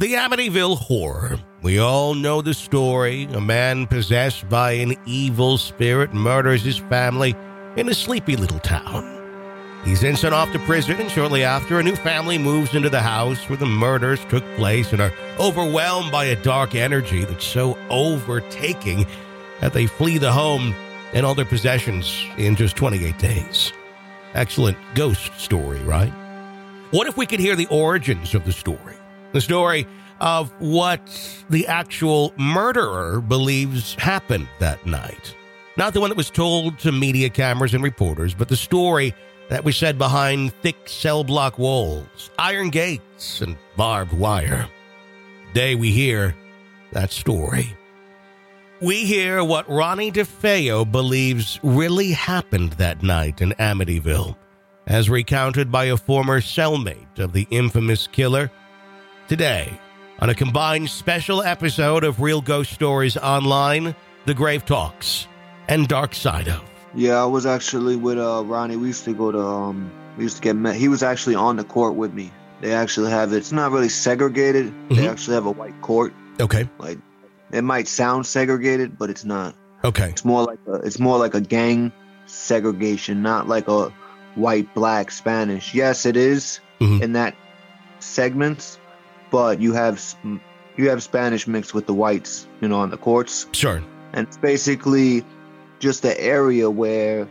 The Amityville Horror. We all know the story. A man possessed by an evil spirit murders his family in a sleepy little town. He's then sent off to prison, and shortly after, a new family moves into the house where the murders took place and are overwhelmed by a dark energy that's so overtaking that they flee the home and all their possessions in just 28 days. Excellent ghost story, right? What if we could hear the origins of the story? The story of what the actual murderer believes happened that night. Not the one that was told to media cameras and reporters, but the story that was said behind thick cell block walls, iron gates, and barbed wire. Today we hear that story. We hear what Ronnie DeFeo believes really happened that night in Amityville, as recounted by a former cellmate of the infamous killer. Today, on a combined special episode of Real Ghost Stories Online, The Grave Talks, and Dark Side of. Yeah, I was actually with Ronnie. We used to go to, we used to get met. He was actually on the court with me. They actually have it. It's not really segregated. Mm-hmm. They actually have a white court. Okay. Like, it might sound segregated, but it's not. Okay. It's more like a gang segregation, not like a white, black, Spanish. Yes, it is in that segments, but you have Spanish mixed with the whites, on the courts. Sure. And it's basically just an area where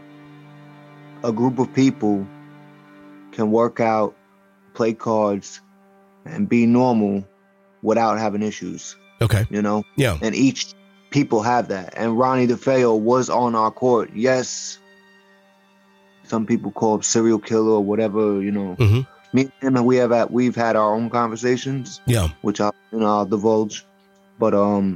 a group of people can work out, play cards, and be normal without having issues. Okay. Yeah. And each people have that. And Ronnie DeFeo was on our court. Yes. Some people call him serial killer or whatever, Mm-hmm. Me and him, we've had our own conversations. Yeah. Which I'll divulge. But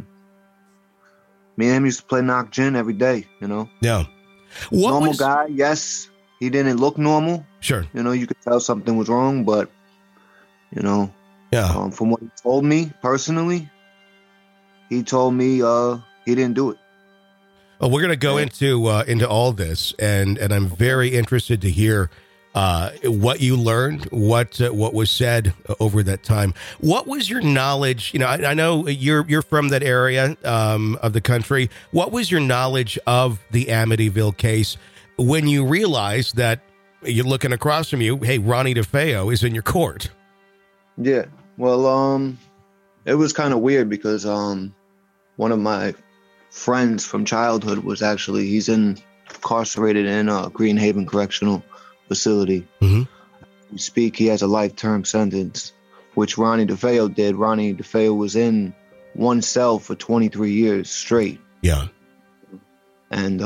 me and him used to play knock gin every day, Yeah. Normal guy, yes. He didn't look normal. Sure. You could tell something was wrong, but, yeah. From what he told me personally, he told me he didn't do it. Well, we're going to go into all this, and I'm very interested to hear what you learned, what was said over that time. What was your knowledge? I know you're from that area of the country. What was your knowledge of the Amityville case when you realized that you're looking across from you? Hey, Ronnie DeFeo is in your court. Yeah. Well, it was kind of weird because one of my friends from childhood was he's incarcerated in Green Haven Correctional Facility. Mm-hmm. He has a life-term sentence, which Ronnie DeFeo did. Ronnie DeFeo was in one cell for 23 years straight. Yeah. And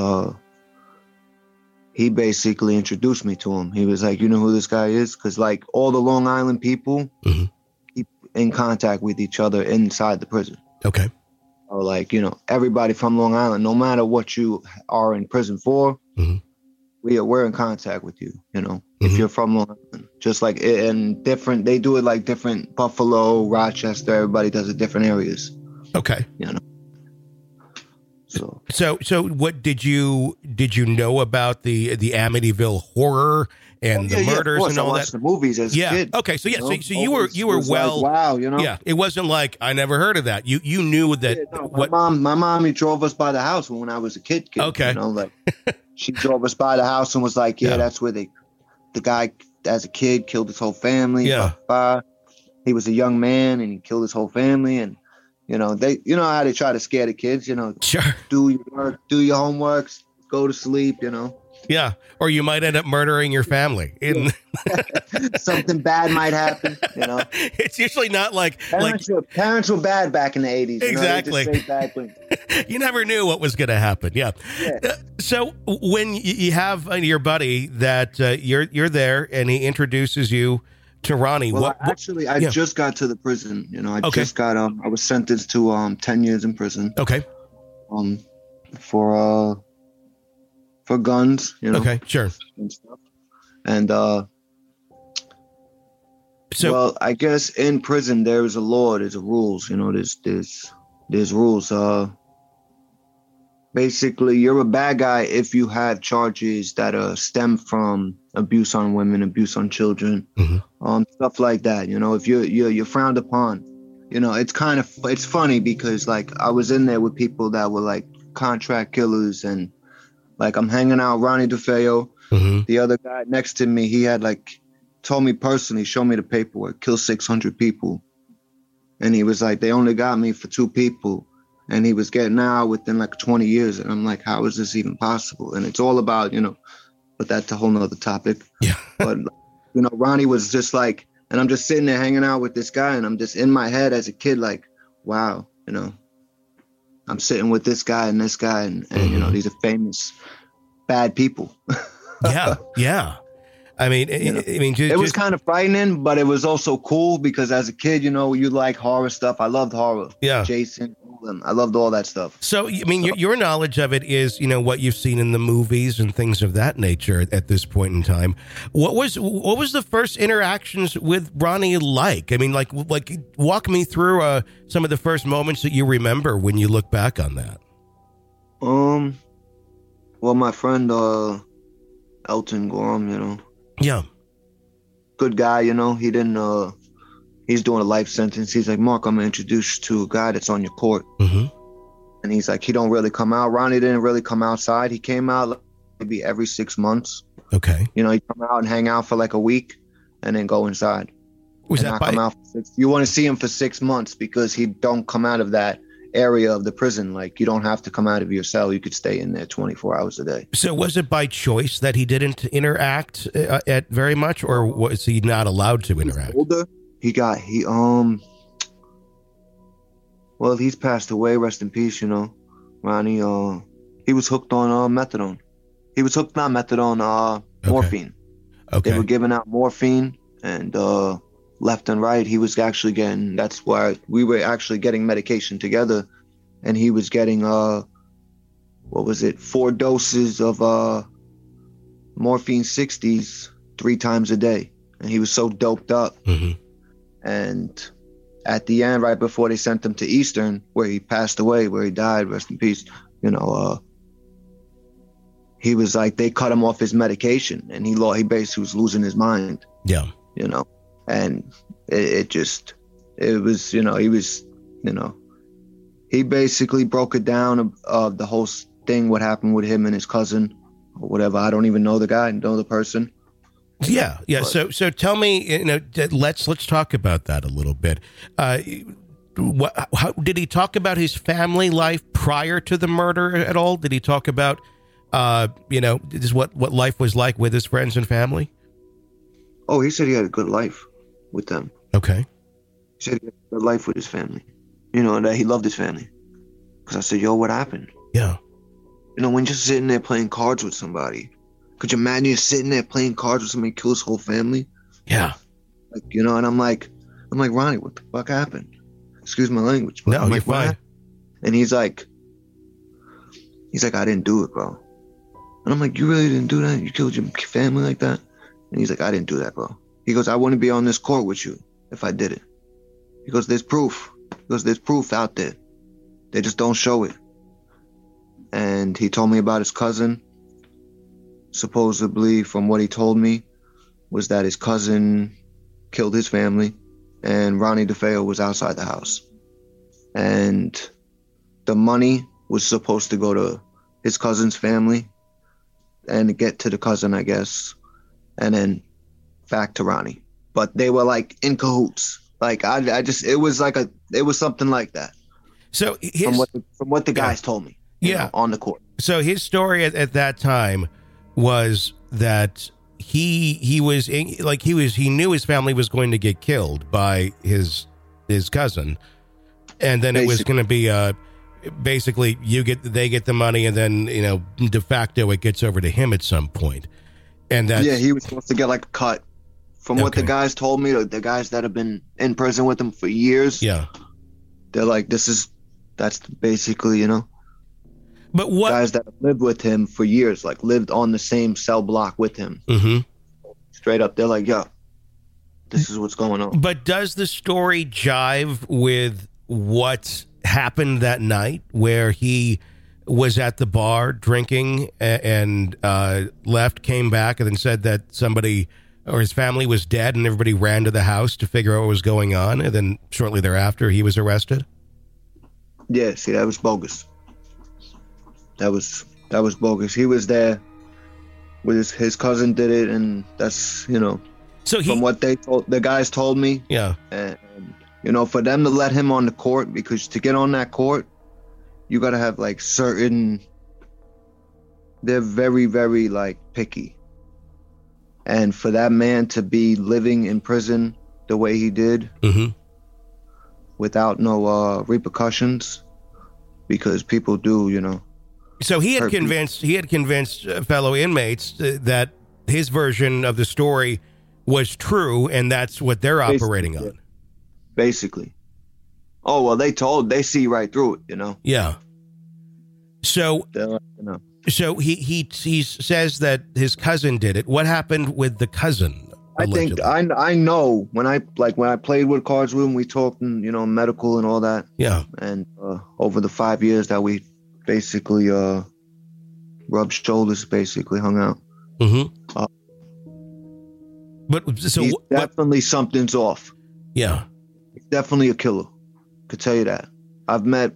he basically introduced me to him. He was like, you know who this guy is? Because like all the Long Island people keep in contact with each other inside the prison. Okay. Or like, everybody from Long Island, no matter what you are in prison for, we're in contact with you, if you're from Long Island. Just like in different, they do it like different, Buffalo, Rochester, everybody does it different areas. Okay. So what did you know about the Amityville horror and the murders and all I that? watched the movies as a kid. Okay. So so you were well. Like, wow. Yeah. It wasn't like I never heard of that. You knew that. Yeah, my mom drove us by the house when I was a kid. Okay. Like she drove us by the house and was like, that's where the guy as a kid killed his whole family. Yeah. He was a young man and he killed his whole family and. They, how they try to scare the kids, Sure. Do your work, do your homework, go to sleep, Yeah. Or you might end up murdering your family. Something bad might happen, It's usually not like parents were bad back in the 80s. Exactly. They just say bad things. You never knew what was going to happen. Yeah. So when you have your buddy that you're there and he introduces you to Ronnie. Well, I just got to the prison. I was sentenced to 10 years in prison. Okay. For guns. Okay, sure. And stuff. And well, I guess in prison there is a law. There's a rules. There's rules. Basically, you're a bad guy if you have charges that stem from abuse on women, abuse on children, stuff like that. If you're frowned upon, you know, it's funny because like I was in there with people that were like contract killers, and like I'm hanging out Ronnie DeFeo. Mm-hmm. The other guy next to me, he had like told me personally, show me the paperwork, kill 600 people. And he was like, they only got me for 2 people. And he was getting out within like 20 years. And I'm like, how is this even possible? And it's all about, you know, but that's a whole nother topic. Yeah. But, you know, Ronnie was just like, and I'm just sitting there hanging out with this guy. And I'm just in my head as a kid, like, wow, you know, I'm sitting with this guy and this guy. And you know, these are famous bad people. Yeah. Yeah. I mean, it was kind of frightening, but it was also cool because as a kid, you know, you like horror stuff. I loved horror. Yeah. Jason, I loved all that stuff. So, I mean, your knowledge of it is, you know, what you've seen in the movies and things of that nature at this point in time. What was the first interactions with Ronnie like? I mean, like walk me through some of the first moments that you remember when you look back on that. Well, my friend Elton Gorham, you know. Yeah. Good guy, you know. He didn't he's doing a life sentence. He's like, Mark, I'm gonna introduce you to a guy that's on your court. Mm-hmm. And he's like, he don't really come out. Ronnie didn't really come outside. He came out maybe every 6 months. Okay. You know, he'd come out and hang out for like a week and then go inside. Was that come out for you want to see him for 6 months because he don't come out of that area of the prison. Like, you don't have to come out of your cell. You could stay in there 24 hours a day. So was it by choice that he didn't interact at very much, or was he not allowed to interact? Older. Well, he's passed away. Rest in peace, you know. Ronnie, he was hooked on methadone. He was hooked on methadone, morphine. Okay. They were giving out morphine, and left and right, he was actually getting, that's why we were actually getting medication together. And he was getting, 4 doses of morphine 60s 3 times a day. And he was so doped up. Mm-hmm. And at the end, right before they sent him to Eastern, where he passed away, where he died, rest in peace, you know, he was like, they cut him off his medication, and he basically was losing his mind. Yeah. You know, and it was, you know, he basically broke it down of the whole thing, what happened with him and his cousin or whatever. I don't even know the guy, know the person. Yeah. But, so tell me, you know, let's talk about that a little bit. How did he talk about his family life prior to the murder at all? Did he talk about, you know, what life was like with his friends and family? Oh, he said he had a good life with them. Okay. He said he had a good life with his family, you know, and that he loved his family. Because I said, yo, what happened? Yeah. You know, when you're sitting there playing cards with somebody, could you imagine you're sitting there playing cards with somebody who kills his whole family? Yeah. Like, you know, and I'm like, Ronnie, what the fuck happened? Excuse my language. No, you're fine. And he's like, I didn't do it, bro. And I'm like, you really didn't do that? You killed your family like that? And he's like, I didn't do that, bro. He goes, I wouldn't be on this court with you if I did it. He goes, there's proof. He goes, there's proof out there. They just don't show it. And he told me about his cousin. Supposedly, from what he told me, was that his cousin killed his family and Ronnie DeFeo was outside the house. And the money was supposed to go to his cousin's family and get to the cousin, I guess, and then back to Ronnie. But they were like in cahoots. Like it was something like that. So from what the guys told me, you know, on the court. So his story at that time was that he knew his family was going to get killed by his cousin, and then it was going to be basically they get the money, and then, you know, de facto it gets over to him at some point. And that he was supposed to get like a cut. From what the guys told me, the guys that have been in prison with him for years, they're like, that's basically, you know. But what guys that have lived with him for years, like lived on the same cell block with him, straight up, they're like, yo, this is what's going on. But does the story jive with what happened that night, where he was at the bar drinking and left, came back, and then said that somebody or his family was dead and everybody ran to the house to figure out what was going on. And then shortly thereafter, he was arrested. Yeah, see, that was bogus. That was bogus. He was there with his cousin did it. And that's, so from what the guys told me. Yeah. And, for them to let him on the court, because to get on that court, you got to have like they're very, very like picky. And for that man to be living in prison the way he did, without no repercussions, because people do, So he had convinced fellow inmates that his version of the story was true, and that's what they're operating on. Basically. Oh, well, they see right through it, Yeah. So, so he says that his cousin did it. What happened with the cousin? Allegedly? I think I know when I played with cards with him, we talked, medical and all that. Yeah. And over the 5 years that we basically rubbed shoulders, basically hung out. But so definitely something's off. Yeah. He's definitely a killer. Could tell you that. I've met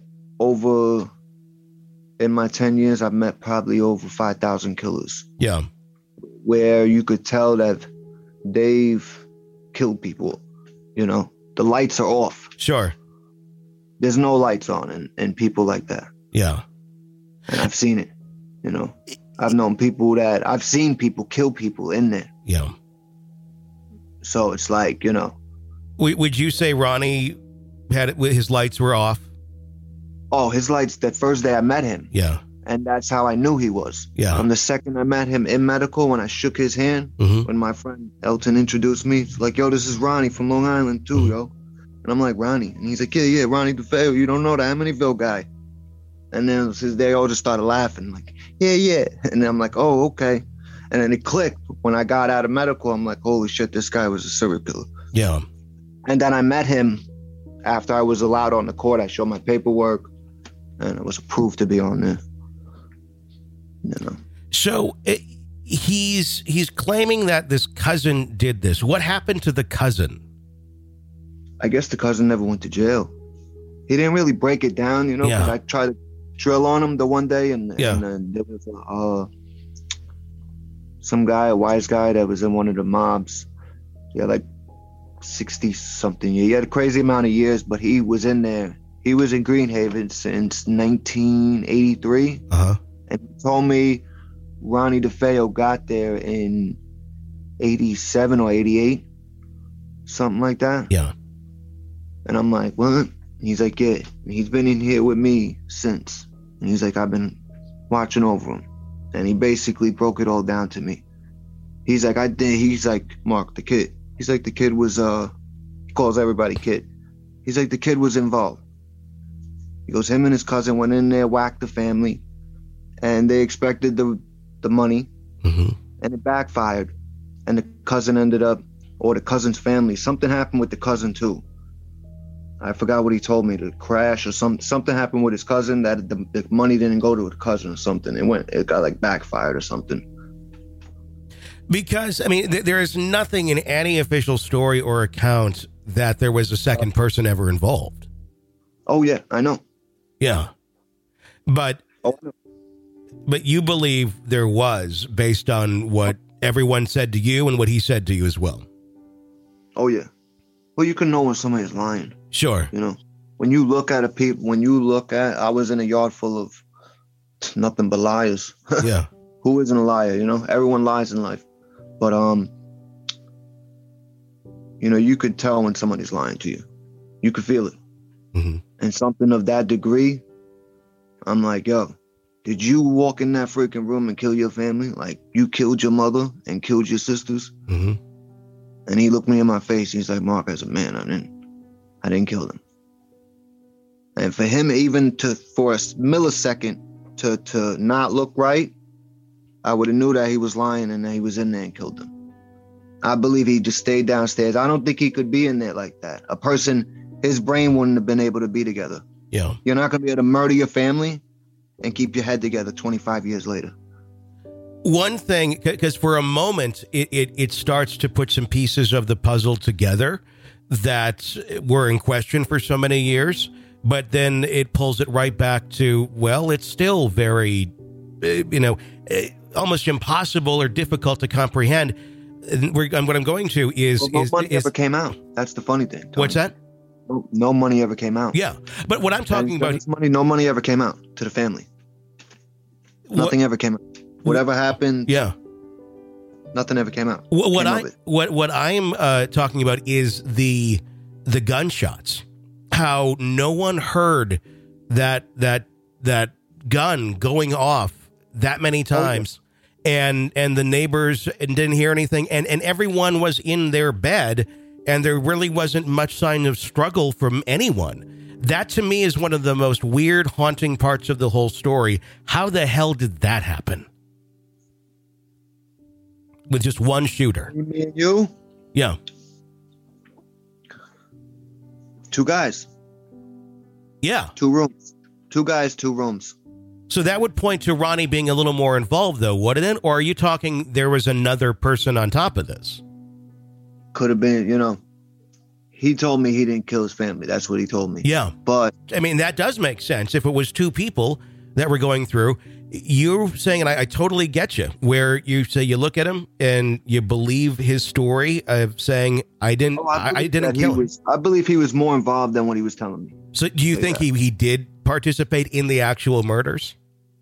in my 10 years, I've met probably over 5,000 killers. Yeah. Where you could tell that they've killed people, the lights are off. Sure. There's no lights on and people like that. Yeah. And I've seen it, I've known people I've seen people kill people in there. Yeah. So it's like, Would you say Ronnie his lights were off? Oh, his lights, that first day I met him. Yeah. And that's how I knew he was. Yeah. From the second I met him in medical, when I shook his hand, when my friend Elton introduced me, it's like, yo, this is Ronnie from Long Island too, yo. And I'm like, Ronnie. And he's like, yeah, Ronnie DeFeo, you don't know the Amityville guy. And then they all just started laughing, like, yeah. And then I'm like, oh, okay. And then it clicked. When I got out of medical, I'm like, holy shit, this guy was a serial killer. Yeah. And then I met him after I was allowed on the court. I showed my paperwork, and I was approved to be on there. So he's claiming that this cousin did this. What happened to the cousin? I guess the cousin never went to jail. He didn't really break it down, because I tried to drill on him the one day, and there was some guy, a wise guy that was in one of the mobs. He had like 60-something years. He had a crazy amount of years, but he was in there. He was in Greenhaven since 1983. And he told me Ronnie DeFeo got there in 87 or 88, something like that. Yeah. And I'm like, what? And he's like, yeah. And he's been in here with me since. And he's like, I've been watching over him. And he basically broke it all down to me. He's like, he's like, Mark, the kid. He's like, the kid was, he calls everybody kid. He's like, the kid was involved. He goes, him and his cousin went in there, whacked the family, and they expected the money, and it backfired. And the cousin ended up, or the cousin's family, something happened with the cousin too. I forgot what he told me, to crash or something happened with his cousin, that the money didn't go to the cousin or something. It got like backfired or something. Because, I mean, there is nothing in any official story or account that there was a second person ever involved. Oh, yeah, I know. Yeah. But you believe there was, based on what everyone said to you and what he said to you as well. Oh, yeah. Well, you can know when somebody's lying. Sure. When you look at I was in a yard full of nothing but liars. Yeah. Who isn't a liar? Everyone lies in life. But, you could tell when somebody's lying to you. You could feel it. And something of that degree, I'm like, yo, did you walk in that freaking room and kill your family? Like, you killed your mother and killed your sisters? And he looked me in my face. He's like, Mark, as a man, I didn't kill them. And for him, even for a millisecond to not look right, I would have knew that he was lying and that he was in there and killed them. I believe he just stayed downstairs. I don't think he could be in there like that. A person, his brain wouldn't have been able to be together. Yeah. You're not going to be able to murder your family and keep your head together 25 years later. One thing, because for a moment, it starts to put some pieces of the puzzle together that were in question for so many years, but then it pulls it right back to, well, it's still very, almost impossible or difficult to comprehend. And what I'm going to is... Well, no money ever came out. That's the funny thing, Tony. What's that? No money ever came out. Yeah, but what I'm talking about... No money ever came out to the family. Nothing ever came out. Whatever happened... Yeah. Nothing ever came out. What I'm talking about is the gunshots. How no one heard that gun going off that many times, and the neighbors didn't hear anything, and everyone was in their bed, and there really wasn't much sign of struggle from anyone. That to me is one of the most weird, haunting parts of the whole story. How the hell did that happen? With just one shooter. Me and you? Yeah. 2 guys. Yeah. 2 rooms. 2 guys, 2 rooms. So that would point to Ronnie being a little more involved, though, wouldn't it? Or are you talking there was another person on top of this? Could have been, he told me he didn't kill his family. That's what he told me. Yeah. But I mean, that does make sense. If it was 2 people that were going through, you're saying, and I totally get you, where you say you look at him and you believe his story of saying, I didn't kill him. I believe he was more involved than what he was telling me. So do you think he did participate in the actual murders?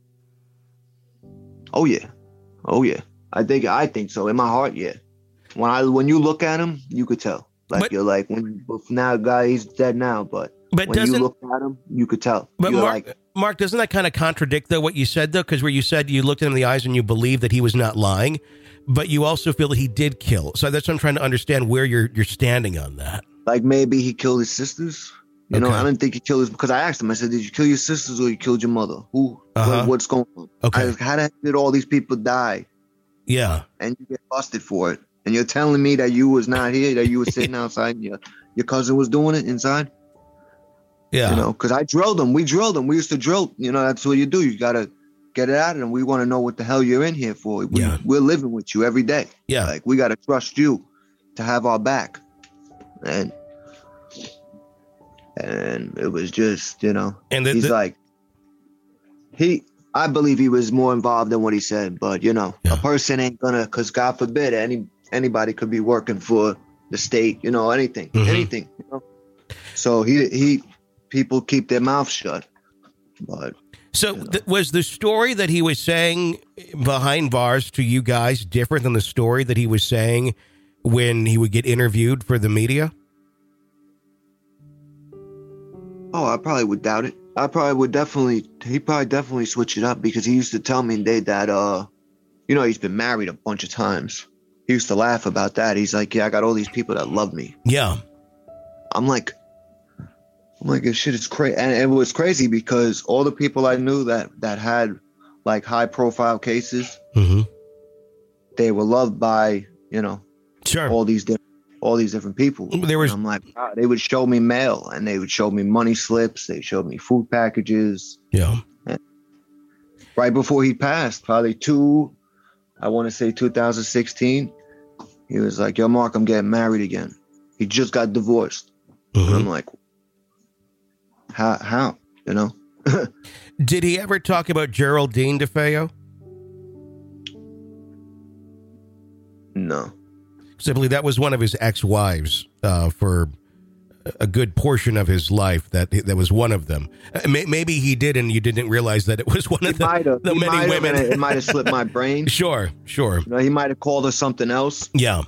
Oh yeah. I think so. In my heart, yeah. When you look at him, you could tell. You're like, now guy, he's dead now, but when you look at him, you could tell. But Mark, doesn't that kind of contradict though what you said though? Because where you said you looked at him in the eyes and you believe that he was not lying, but you also feel that he did kill. So that's what I'm trying to understand where you're standing on that. Like maybe he killed his sisters. I didn't think he killed his, because I asked him. I said, "Did you kill your sisters or you killed your mother? Who? What's going on? Okay. How the heck did all these people die? Yeah, and you get busted for it, and you're telling me that you was not here, that you were sitting outside, and your cousin was doing it inside." Yeah, because I drilled them. We drilled them. We used to drill. That's what you do. You gotta get it out of them. We want to know what the hell you're in here for. We're living with you every day. Yeah, like we gotta trust you to have our back, and it was just, and he's like, I believe he was more involved than what he said, but a person ain't gonna, because God forbid anybody could be working for the state, anything, anything. So people keep their mouth shut. But so was the story that he was saying behind bars to you guys different than the story that he was saying when he would get interviewed for the media? Oh, I probably would doubt it. He'd probably definitely switch it up, because he used to tell me that, he's been married a bunch of times. He used to laugh about that. He's like, yeah, I got all these people that love me. Yeah. I'm like, this shit is crazy. And it was crazy because all the people I knew that had like high profile cases, they were loved by, sure, all these different people. I'm like, wow, they would show me mail, and they would show me money slips. They showed me food packages. Yeah. And right before he passed, probably 2016, he was like, yo, Mark, I'm getting married again. He just got divorced. And I'm like, how? Did he ever talk about Geraldine DeFeo? No. I believe that was one of his ex-wives for a good portion of his life. That was one of them. Maybe he did, and you didn't realize that it was one of the many women. It might have slipped my brain. Sure. He might have called her something else. Yeah.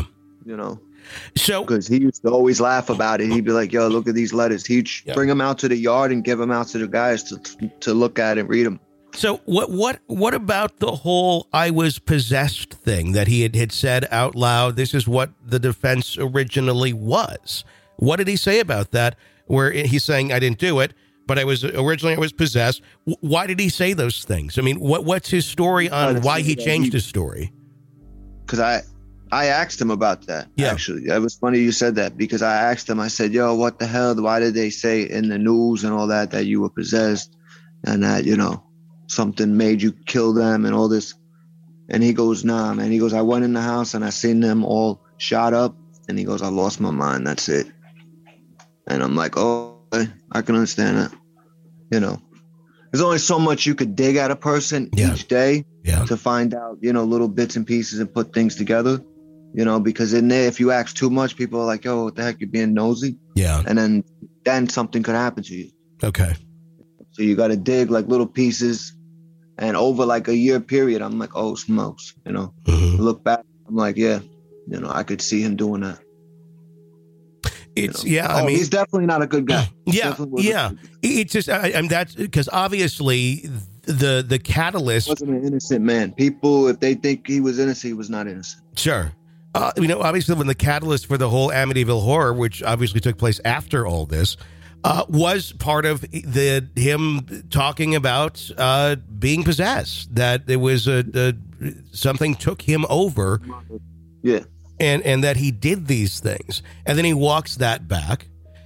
So, because he used to always laugh about it. He'd be like, "Yo, look at these letters." He'd bring them out to the yard and give them out to the guys to look at and read them. So what about the whole "I was possessed" thing that he had said out loud? This is what the defense originally was. What did he say about that? Where he's saying, "I didn't do it, but I was possessed." Why did he say those things? I mean, what's his story on why he changed his story? Because I asked him about that. Yeah. Actually, it was funny you said that, because I asked him. I said, "Yo, what the hell? Why did they say in the news and all that you were possessed, and that something made you kill them and all this?" And he goes, nah, man. He goes, I went in the house and I seen them all shot up. And he goes, I lost my mind. That's it. And I'm like, oh, I can understand that. You know, there's only so much you could dig at a person each day to find out, you know, little bits and pieces and put things together, you know, because in there, if you ask too much, people are like, yo, what the heck, you're being nosy. Yeah. And then something could happen to you. Okay. So you got to dig like little pieces. And over like a year period, I'm like, oh, smokes, you know, look back. I'm like, yeah, you know, I could see him doing that. It's you know? I mean, he's definitely not a good guy. It's just, I'm that's because obviously the catalyst he wasn't an innocent man. People, if they think he was innocent, he was not innocent. Sure. You know, obviously when the catalyst for the whole Amityville Horror, which obviously took place after all this, was part of him talking about being possessed, that there was something took him over. Yeah. And that he did these things, and then he walks that back.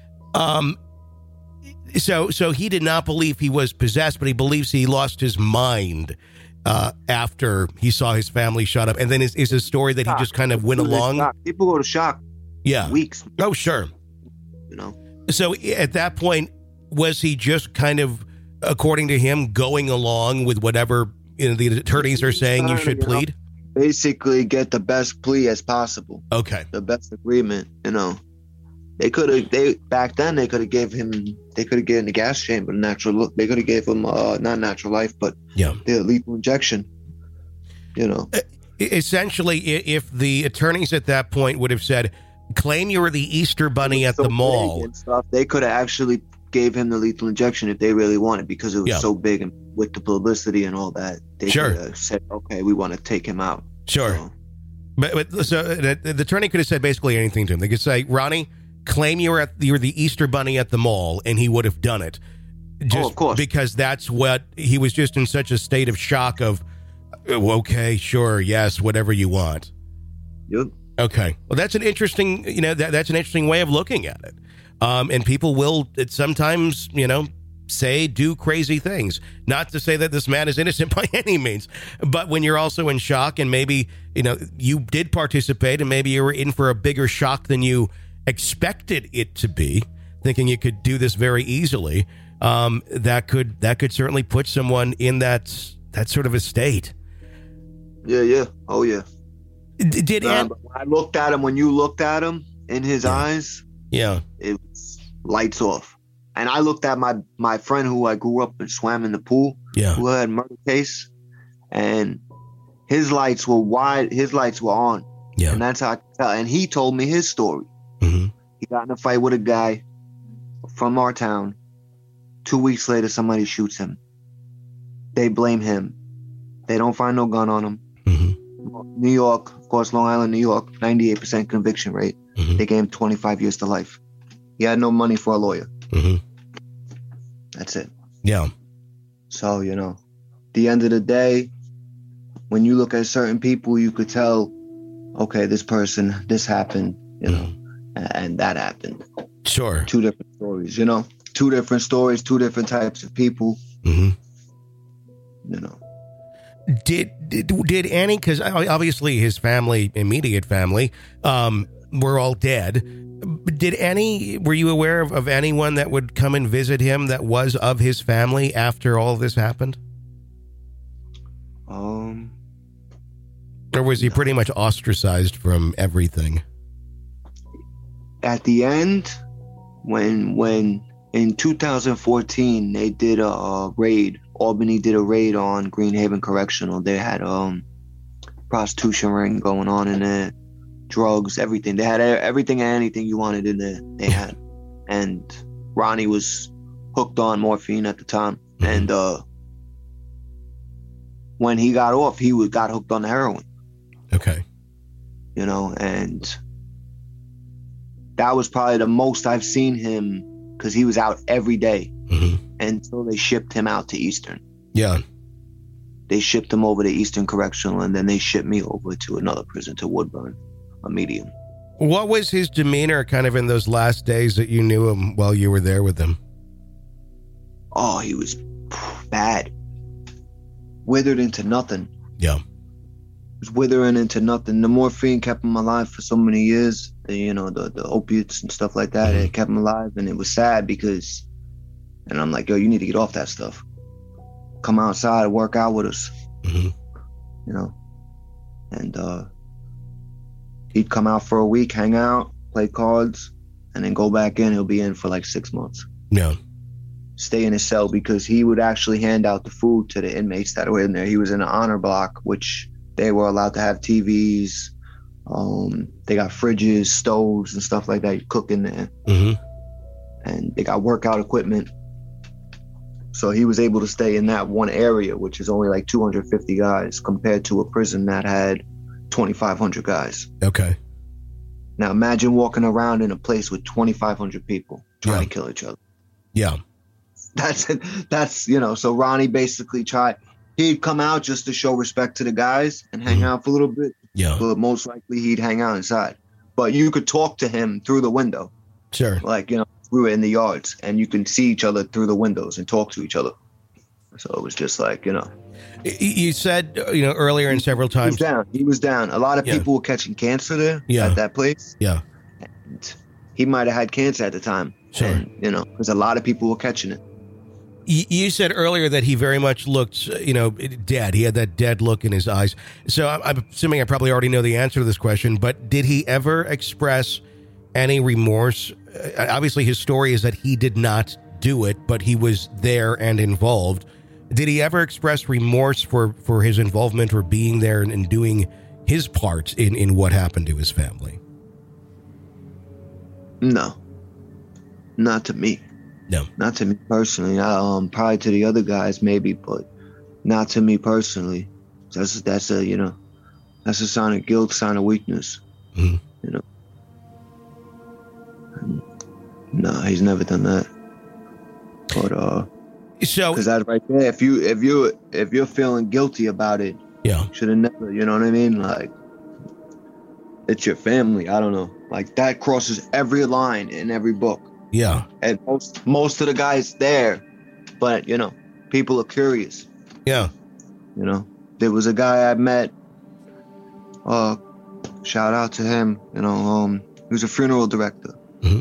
So he did not believe he was possessed, but he believes he lost his mind after he saw his family shot up. And then is a story that he just kind of went along. People go to shock. Yeah, weeks. Oh, sure. You know. So at that point, was he just kind of, according to him, going along with whatever the attorneys are saying you should plead? Basically get the best plea as possible. Okay. The best agreement, you know. Back then they could have given the gas chamber natural. They could have gave him not natural life, but the lethal injection. You know. Essentially, if the attorneys at that point would have said, claim you were the Easter Bunny at the mall and stuff, they could have actually gave him the lethal injection if they really wanted, because it was so big and with the publicity and all that. They could have said, okay, we want to take him out. Sure. So, but the attorney could have said basically anything to him. They could say, Ronnie, claim you were the Easter Bunny at the mall, and he would have done it. Just of course. Because that's what he was, just in such a state of shock of, okay, sure, yes, whatever you want. Yep. Okay. Well, that's an interesting, that's an interesting way of looking at it. And people will sometimes, do crazy things. Not to say that this man is innocent by any means, but when you're also in shock and maybe, you did participate and maybe you were in for a bigger shock than you expected it to be, thinking you could do this very easily, that could certainly put someone in that sort of a state. Yeah. Oh, yeah. But when I looked at him, when you looked at him in his eyes, it was lights off. And I looked at my friend who I grew up and swam in the pool, who had a murder case, and his lights were wide. His lights were on. Yeah. And that's how I could tell. And he told me his story. Mm-hmm. He got in a fight with a guy from our town. 2 weeks later, somebody shoots him. They blame him. They don't find no gun on him. Mm-hmm. New York, of course, Long Island, New York, 98% conviction rate. Mm-hmm. They gave him 25 years to life. He had no money for a lawyer. Mm-hmm. That's it. Yeah. So, the end of the day, when you look at certain people, you could tell, okay, this person, this happened, and that happened. Sure. Two different stories, two different stories, two different types of people. Mm-hmm. Did Annie, because obviously his family, immediate family, were all dead. Did Annie, were you aware of anyone that would come and visit him that was of his family after all this happened? Or was he pretty much ostracized from everything? At the end, when in 2014 they did a raid, Albany did a raid on Greenhaven Correctional. They had prostitution ring going on in there, drugs, everything. They had everything and anything you wanted in there. They had, and Ronnie was hooked on morphine at the time, and when he got off, he got hooked on the heroin. Okay. And that was probably the most I've seen him, because he was out every day until they shipped him out to Eastern. Yeah. They shipped him over to Eastern Correctional, and then they shipped me over to another prison, to Woodburn, a medium. What was his demeanor kind of in those last days that you knew him while you were there with him? Oh, he was bad. Withered into nothing. Yeah. was withering into nothing. The morphine kept him alive for so many years. The opiates and stuff like that, it kept him alive. And it was sad because, and I'm like, yo, you need to get off that stuff. Come outside and work out with us. And he'd come out for a week, hang out, play cards, and then go back in. He'll be in for like 6 months. Yeah. Stay in his cell because he would actually hand out the food to the inmates that were in there. He was in an honor block, which they were allowed to have TVs. They got fridges, stoves, and stuff like that. You cook in there. And they got workout equipment. So he was able to stay in that one area, which is only like 250 guys compared to a prison that had 2,500 guys. Okay. Now imagine walking around in a place with 2,500 people trying to kill each other. Yeah. That's so Ronnie basically he'd come out just to show respect to the guys and hang out for a little bit. Yeah. But most likely he'd hang out inside. But you could talk to him through the window. Sure. Like, we were in the yards and you can see each other through the windows and talk to each other. So it was just like, You said, earlier and several times. He was down. A lot of people were catching cancer there at that place. Yeah. And he might have had cancer at the time. Sure. And, because a lot of people were catching it. You said earlier that he very much looked, dead. He had that dead look in his eyes. So I'm assuming I probably already know the answer to this question, but did he ever express any remorse? Obviously, his story is that he did not do it, but he was there and involved. Did he ever express remorse for his involvement or being there and doing his part in what happened to his family? No. Not to me. No. Not to me personally. Probably to the other guys maybe, but not to me personally. That's a sign of guilt, sign of weakness. No, he's never done that. But because that's right there. If you're feeling guilty about it, should have never. You know what I mean? Like, it's your family. I don't know. Like, that crosses every line in every book. Yeah. And most of the guys there, but people are curious. Yeah. There was a guy I met. Shout out to him. He was a funeral director.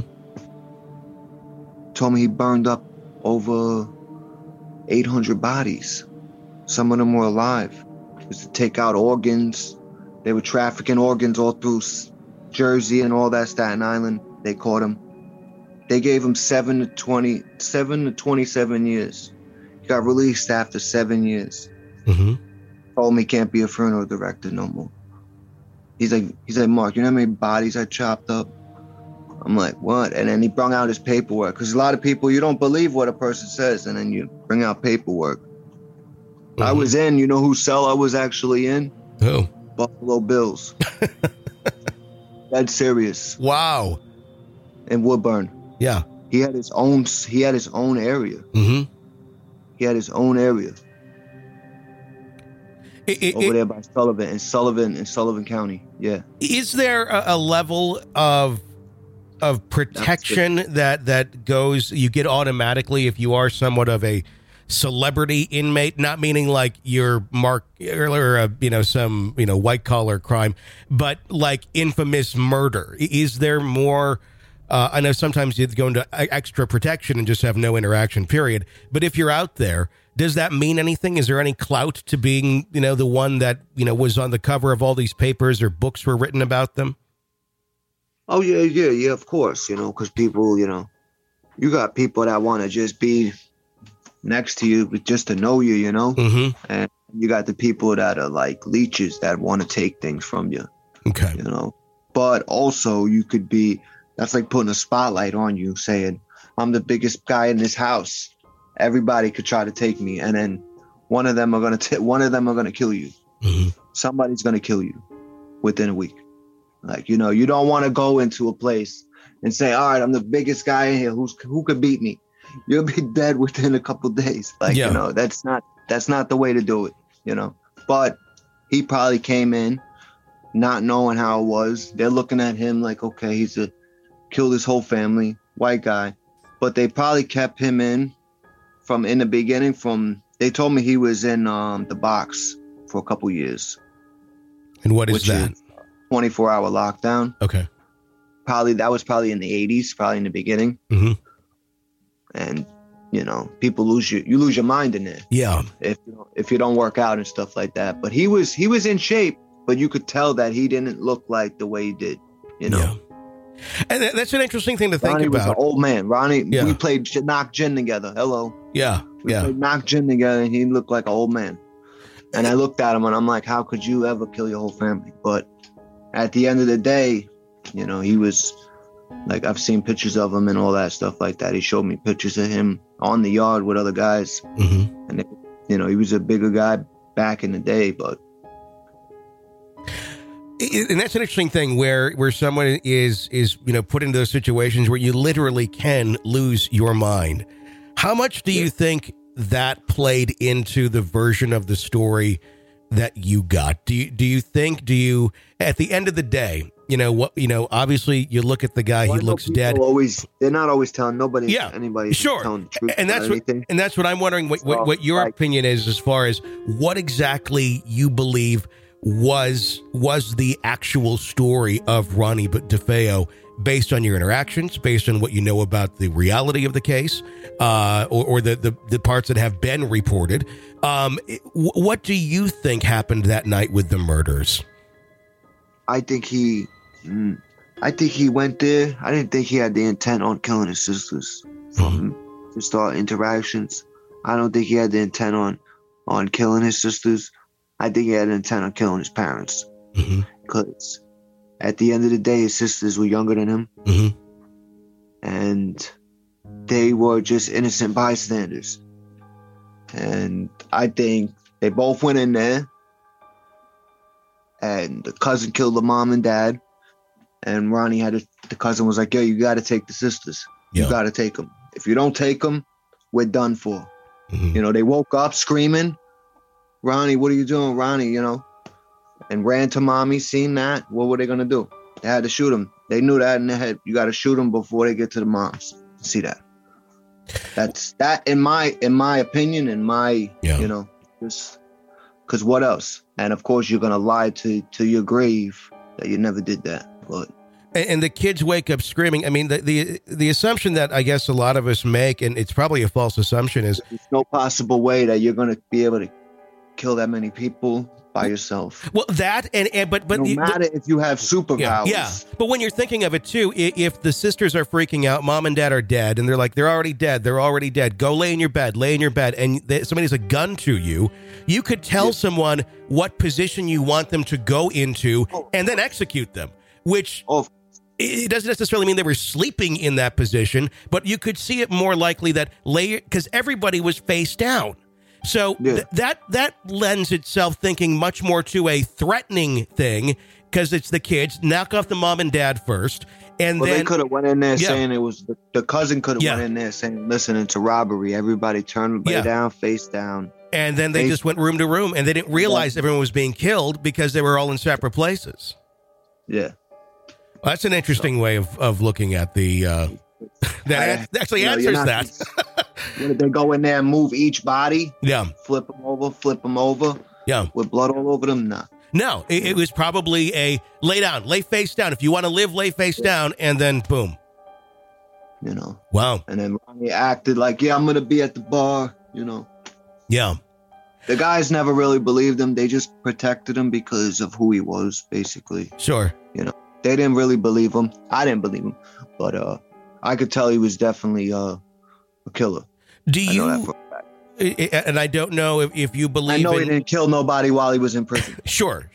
Told me he burned up over 800 bodies. Some of them were alive. It was to take out organs. They were trafficking organs all through Jersey and all that, Staten Island. They caught him. They gave him 7 to 27 years. He got released after 7 years. Told me he can't be a funeral director no more. He's like, Mark, you know how many bodies I chopped up? I'm like, what? And then he brought out his paperwork. Because a lot of people, you don't believe what a person says, and then you bring out paperwork. I was in, you know whose cell I was actually in? Who? Buffalo Bills. That's serious. Wow. In Woodburn. Yeah. He had his own area. He had his own area. Over there by Sullivan County. Yeah. Is there a level of protection that goes, you get automatically if you are somewhat of a celebrity inmate, not meaning like you're Mark or some white collar crime, but like infamous murder? Is there more? I know sometimes you go into extra protection and just have no interaction, period. But if you're out there, does that mean anything? Is there any clout to being, the one that, was on the cover of all these papers or books were written about them? Oh, yeah, of course, because people, you got people that want to just be next to you, just to know you, and you got the people that are like leeches that want to take things from you. Okay. But also you could be, that's like putting a spotlight on you saying, I'm the biggest guy in this house. Everybody could try to take me. And then one of them are going to kill you. Somebody's going to kill you within a week. Like, you don't want to go into a place and say, all right, I'm the biggest guy in here. Who could beat me? You'll be dead within a couple of days. Like, that's not the way to do it, But he probably came in not knowing how it was. They're looking at him like, okay, he's killed his whole family, white guy. But they probably kept him in the beginning. They told me he was in the box for a couple years. And what is that? 24-hour lockdown. Okay. That was probably in the 80s, probably in the beginning. Mm-hmm. And, you know, people lose your mind in there. Yeah. If you don't work out and stuff like that. But he was in shape, but you could tell that he didn't look like the way he did, you know. Yeah. And that's an interesting thing to think Ronnie about. Was an old man. Ronnie, yeah. We played knock gin together. Hello. Yeah. We played knock gin together, and he looked like an old man. And I looked at him and I'm like, how could you ever kill your whole family? But at the end of the day, you know, he was like, I've seen pictures of him and all that stuff like that. He showed me pictures of him on the yard with other guys. Mm-hmm. And, you know, he was a bigger guy back in the day, but. And that's an interesting thing where someone is, you know, put into those situations where you literally can lose your mind. How much do you think that played into the version of the story that you got? Do you at the end of the day, you know what, you know, obviously you look at the guy, he looks dead. They're not always telling anybody sure. Telling the truth and that's what I'm wondering what your opinion is as far as what exactly you believe was the actual story of Ronnie Defeo, based on your interactions, based on what you know about the reality of the case, or the parts that have been reported. What do you think happened that night with the murders? I think he went there. I didn't think he had the intent on killing his sisters from just our interactions. I don't think he had the intent on killing his sisters. I think he had an intent on killing his parents. Because at the end of the day, his sisters were younger than him. Mm-hmm. And they were just innocent bystanders. And I think they both went in there. And the cousin killed the mom and dad. And Ronnie the cousin was like, yo, you got to take the sisters. You got to take them. If you don't take them, we're done for. Mm-hmm. You know, they woke up screaming, Ronnie, what are you doing, Ronnie, you know? And ran to mommy, seen that. What were they going to do? They had to shoot him. They knew that in their head. You got to shoot them before they get to the moms. See that? That's that in my opinion, you know, just because what else? And of course, you're going to lie to your grave that you never did that. But and the kids wake up screaming. I mean, the assumption that I guess a lot of us make, and it's probably a false assumption, is there's no possible way that you're going to be able to kill that many people by yourself. Well, that but no matter if you have superpowers. Yeah. But when you're thinking of it too, if the sisters are freaking out, mom and dad are dead, and they're like, they're already dead. Go lay in your bed, and somebody has a gun to you. You could tell someone what position you want them to go into, and then execute them. Which it doesn't necessarily mean they were sleeping in that position, but you could see it more likely that because everybody was face down. So that lends itself thinking much more to a threatening thing, because it's the kids. Knock off the mom and dad first, and then they could have went in there saying it was the cousin could have went in there saying, "Listen, it's a robbery. Everybody turn down, face down." And then they just went room to room, and they didn't realize everyone was being killed because they were all in separate places. Yeah, well, that's an interesting way of looking at the. That actually answers that. Did they go in there and move each body? Yeah. Flip them over. Yeah. With blood all over them? Nah. No, it was probably a lay face down. If you want to live, lay face down, and then boom. You know. Wow. And then Ronnie acted like, yeah, I'm going to be at the bar, you know. Yeah. The guys never really believed him. They just protected him because of who he was, basically. Sure. You know, they didn't really believe him. I didn't believe him. But I could tell he was definitely a killer. Do you? I know that for a fact. And I don't know if you believe. I know he didn't kill nobody while he was in prison. Sure.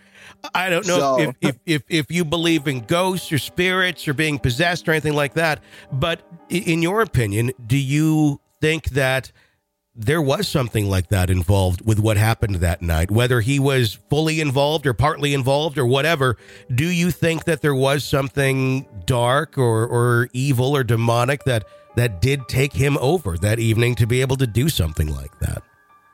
I don't know if you believe in ghosts or spirits or being possessed or anything like that. But in your opinion, do you think that there was something like that involved with what happened that night? Whether he was fully involved or partly involved or whatever, do you think that there was something dark or evil or demonic that did take him over that evening to be able to do something like that?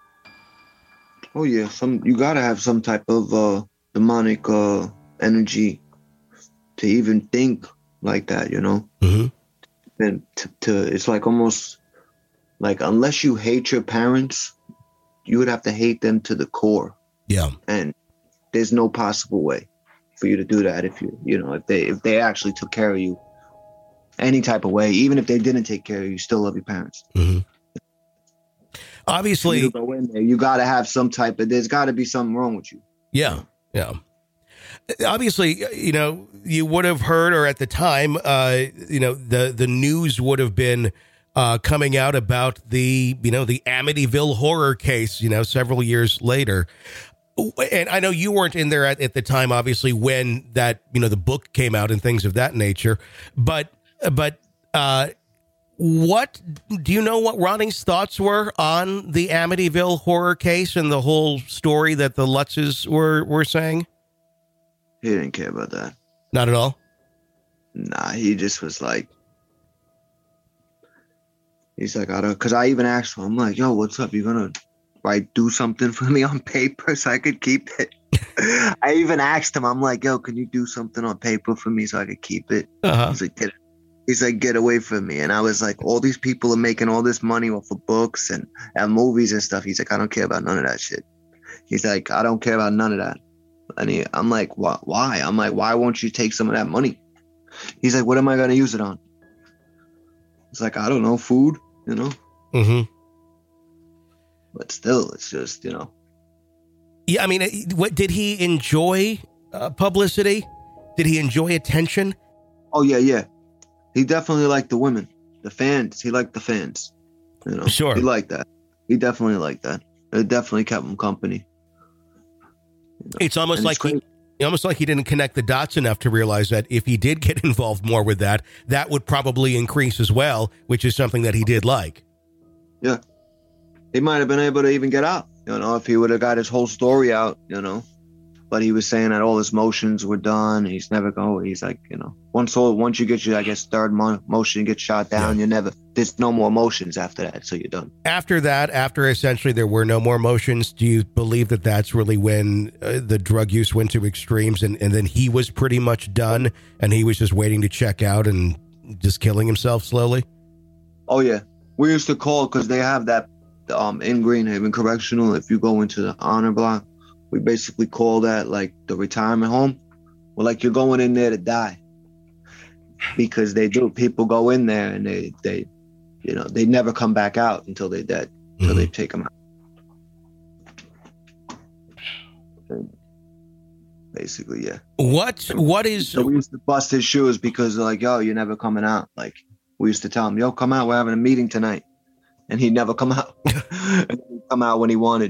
Oh yeah, you gotta have some type of demonic energy to even think like that, you know. Mm-hmm. And it's like almost like, unless you hate your parents, you would have to hate them to the core. Yeah. And there's no possible way for you to do that if they actually took care of you any type of way. Even if they didn't take care of you, you still love your parents. Mm-hmm. Obviously, you go in there, you got to have there's got to be something wrong with you. Yeah. Obviously, you would have heard, or at the time, the news would have been coming out about the Amityville horror case, several years later. And I know you weren't in there at the time, obviously, when that, the book came out and things of that nature. But what do you know what Ronnie's thoughts were on the Amityville horror case and the whole story that the Lutzes were saying? He didn't care about that. Not at all? Nah, he just was like, he's like, because I even asked him, I'm like, yo, what's up? You gonna do something for me on paper so I could keep it? I even asked him, I'm like, yo, can you do something on paper for me so I could keep it? Uh-huh. He's like, get away from me. And I was like, all these people are making all this money off of books and movies and stuff. He's like, I don't care about none of that shit. He's like, I don't care about none of that. And I'm like, why? I'm like, why won't you take some of that money? He's like, what am I going to use it on? It's like, I don't know, food, Mm-hmm. But still, it's just, Yeah, I mean, what did he enjoy publicity? Did he enjoy attention? Oh, yeah. He definitely liked the women, the fans. He liked the fans. Sure. He liked that. He definitely liked that. It definitely kept him company. It's almost like he didn't connect the dots enough to realize that if he did get involved more with that, that would probably increase as well, which is something that he did like. Yeah. He might have been able to even get out, if he would have got his whole story out, But he was saying that all his motions were done. He's never going. He's like, once you get your, I guess, third motion get shot down, there's no more motions after that. So you're done. After that, after essentially there were no more motions, do you believe that that's really when the drug use went to extremes and then he was pretty much done and he was just waiting to check out and just killing himself slowly? Oh, yeah. We used to call because they have that in Greenhaven Correctional. If you go into the honor block, we basically call that like the retirement home. Well, like you're going in there to die, because they do. People go in there and they never come back out until they're dead, until they take them out. And basically, yeah. What is? So we used to bust his shoes because they're like, yo, you're never coming out. Like we used to tell him, yo, come out. We're having a meeting tonight, and he'd never come out. And he'd come out when he wanted,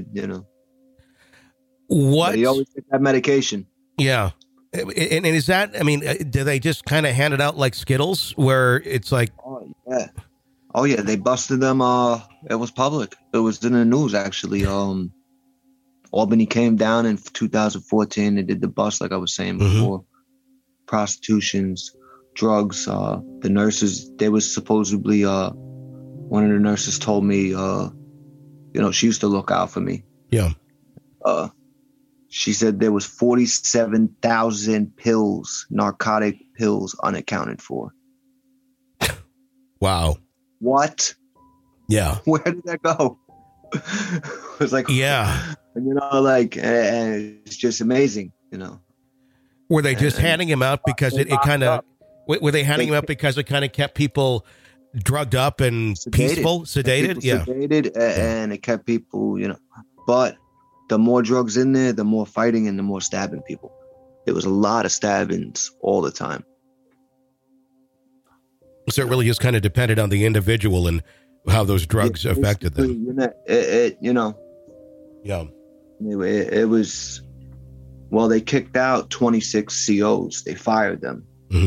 What? But he always took that medication. Yeah. And is that, I mean, do they just kind of hand it out like Skittles where it's like? Oh, yeah. They busted them. It was public. It was in the news, actually. Albany came down in 2014. They did the bust, like I was saying before. Prostitutions, drugs. The nurses, they was supposedly, one of the nurses told me, she used to look out for me. Yeah. She said there was 47,000 pills, narcotic pills, unaccounted for. Wow. What? Yeah. Where did that go? It was like, yeah. It's just amazing, Were they just handing him out because it kind of, were they handing him out because it kind of kept people drugged up and peaceful, sedated? Yeah. Sedated, and it kept people, but the more drugs in there, the more fighting and the more stabbing people. There was a lot of stabbings all the time. So it really just kind of depended on the individual and how those drugs affected them. Yeah. It was, well, they kicked out 26 COs. They fired them.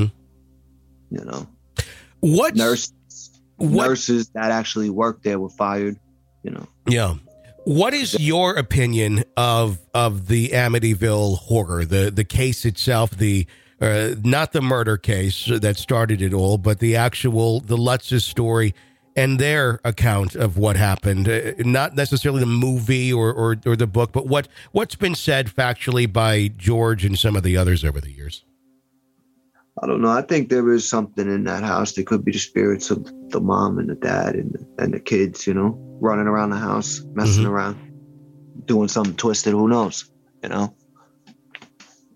What nurses that actually worked there were fired, Yeah. What is your opinion of the Amityville horror, the case itself, not the murder case that started it all, but the Lutz's story and their account of what happened, not necessarily the movie or the book, but what's been said factually by George and some of the others over the years? I don't know. I think there is something in that house. There could be the spirits of the mom and the dad and the kids, running around the house, messing around, doing something twisted. Who knows?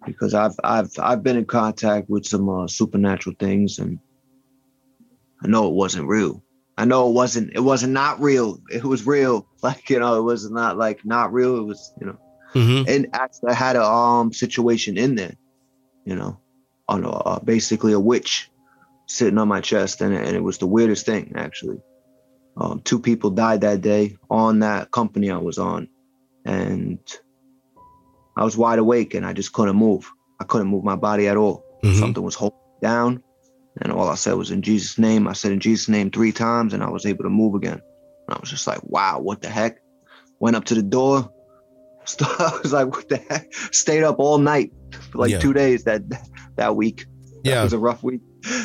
because I've been in contact with some supernatural things, and I know it wasn't real. I know it wasn't not real. It was real. Like, it was not like not real. It was, and actually I had a situation in there, on basically a witch sitting on my chest, and it was the weirdest thing, actually. 2 people died that day on that company I was on, and I was wide awake and I just couldn't move. I couldn't move my body at all. Something was holding me down, and all I said was, in Jesus' name. I said in Jesus' name 3 times, and I was able to move again. And I was just like, wow, what the heck? Went up to the door. I was like, what the heck? Stayed up all night for like 2 days that week. That was a rough week.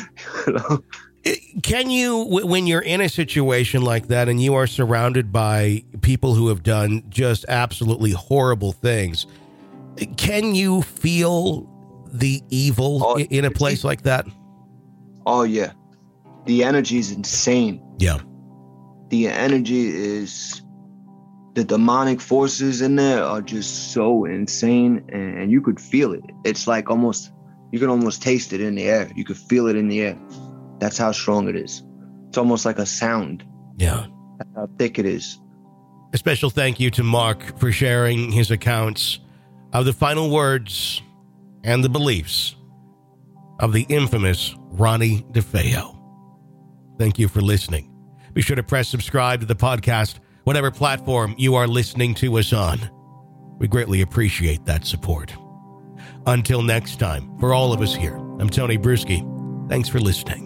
Can you, when you're in a situation like that and you are surrounded by people who have done just absolutely horrible things, can you feel the evil in a place like that? Oh, yeah. The energy is insane. Yeah. The energy is, the demonic forces in there are just so insane, and you could feel it. It's like you can almost taste it in the air. You could feel it in the air. That's how strong it is. It's almost like a sound. Yeah. That's how thick it is. A special thank you to Mark for sharing his accounts of the final words and the beliefs of the infamous Ronnie DeFeo. Thank you for listening. Be sure to press subscribe to the podcast, whatever platform you are listening to us on. We greatly appreciate that support. Until next time, for all of us here, I'm Tony Bruschi. Thanks for listening.